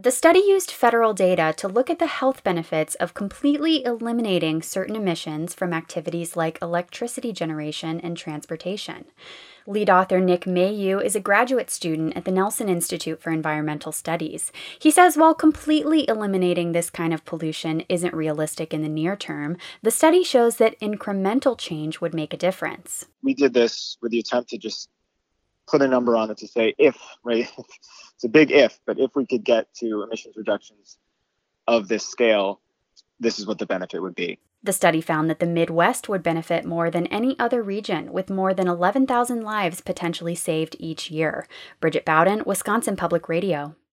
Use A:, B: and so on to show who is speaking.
A: The study used federal data to look at the health benefits of completely eliminating certain emissions from activities like electricity generation and transportation. Lead author Nick Mayhew is a graduate student at the Nelson Institute for Environmental Studies. He says while completely eliminating this kind of pollution isn't realistic in the near term, the study shows that incremental change would make a difference.
B: We did this with the attempt to just put a number on it to say if, right? It's a big if, but if we could get to emissions reductions of this scale, this is what the benefit would be.
A: The study found that the Midwest would benefit more than any other region, with more than 11,000 lives potentially saved each year. Bridget Bowden, Wisconsin Public Radio.